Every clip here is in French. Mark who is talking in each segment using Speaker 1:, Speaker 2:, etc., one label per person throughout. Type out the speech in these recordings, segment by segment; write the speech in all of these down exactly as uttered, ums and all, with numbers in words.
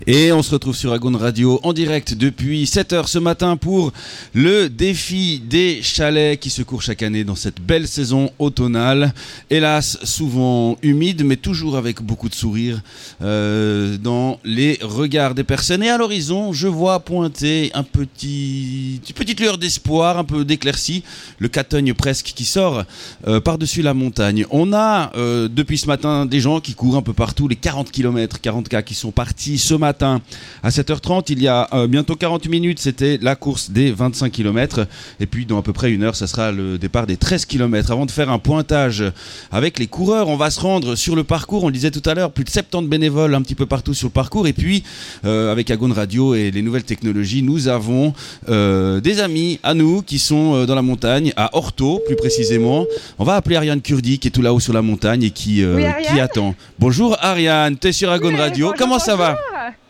Speaker 1: Et on se retrouve sur Agon Radio en direct depuis sept heures ce matin pour le défi des chalets qui se court chaque année dans cette belle saison automnale. Hélas, souvent humide, mais toujours avec beaucoup de sourires euh, dans les regards des personnes. Et à l'horizon, je vois pointer un petit, une petite lueur d'espoir, un peu d'éclaircie, le Catogne presque qui sort euh, par-dessus la montagne. On a euh, depuis ce matin des gens qui courent un peu partout, les quarante kilomètres, quarante K qui sont partis ce matin. Matin à sept heures trente, il y a euh, bientôt quarante minutes, c'était la course des vingt-cinq kilomètres. Et puis dans à peu près une heure, ça sera le départ des treize kilomètres. Avant de faire un pointage avec les coureurs, on va se rendre sur le parcours. On le disait tout à l'heure, plus de soixante-dix bénévoles un petit peu partout sur le parcours. Et puis euh, avec Agon Radio et les nouvelles technologies, nous avons euh, des amis à nous qui sont euh, dans la montagne, à Orto plus précisément. On va appeler Ariane Kurdi qui est tout là-haut sur la montagne et qui, euh,
Speaker 2: oui,
Speaker 1: qui attend. Bonjour Ariane, tu es sur Agon
Speaker 2: oui,
Speaker 1: Radio,
Speaker 2: bonjour,
Speaker 1: comment ça
Speaker 2: bonjour.
Speaker 1: va ?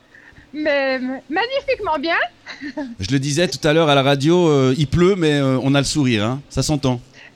Speaker 2: Mais magnifiquement bien.
Speaker 1: Je le disais tout à l'heure à la radio, euh, il pleut, mais euh, on a le sourire, hein, ça s'entend.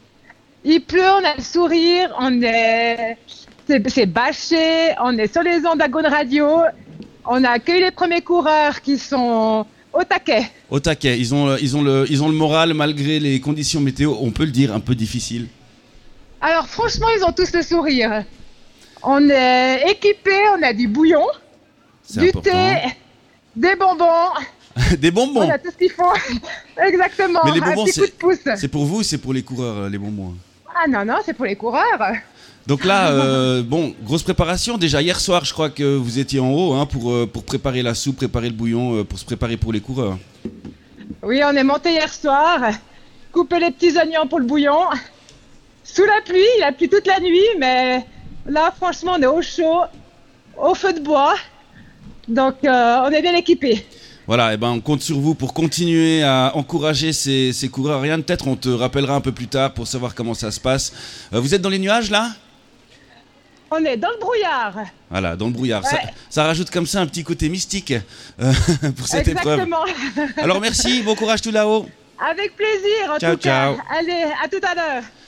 Speaker 2: Il pleut, on a le sourire, on est, c'est, c'est bâché, on est sur les ondes d'Agon Radio, on a accueilli les premiers coureurs qui sont au taquet.
Speaker 1: Au taquet, ils ont, ils ont, le, ils ont le moral malgré les conditions météo, on peut le dire, un peu difficiles.
Speaker 2: Alors franchement, ils ont tous le sourire. On est équipés, on a du bouillon,
Speaker 1: c'est
Speaker 2: du
Speaker 1: important.
Speaker 2: thé, des bonbons.
Speaker 1: Des bonbons.
Speaker 2: On a tout ce qu'il faut. Exactement.
Speaker 1: Mais les bonbons,
Speaker 2: un petit coup de pouce.
Speaker 1: C'est pour vous ou c'est pour les coureurs, les bonbons?
Speaker 2: Ah non, non, c'est pour les coureurs.
Speaker 1: Donc là, euh, bon, grosse préparation. Déjà hier soir, je crois que vous étiez en haut hein, pour, euh, pour préparer la soupe, préparer le bouillon, euh, pour se préparer pour les coureurs.
Speaker 2: Oui, on est monté hier soir, couper les petits oignons pour le bouillon. Sous la pluie, il a plu toute la nuit, mais là, franchement, on est au chaud, au feu de bois. Donc, euh, on est bien équipés.
Speaker 1: Voilà, et ben on compte sur vous pour continuer à encourager ces, ces coureurs. Ariane, peut-être on te rappellera un peu plus tard pour savoir comment ça se passe. Euh, vous êtes dans les nuages là ?
Speaker 2: On est dans le brouillard.
Speaker 1: Voilà, dans le brouillard.
Speaker 2: Ouais.
Speaker 1: Ça, ça rajoute comme ça un petit côté mystique euh, pour cette
Speaker 2: Exactement.
Speaker 1: épreuve. Alors merci, bon courage tout là-haut.
Speaker 2: Avec plaisir en
Speaker 1: ciao,
Speaker 2: tout cas.
Speaker 1: Ciao.
Speaker 2: Allez, à tout à l'heure.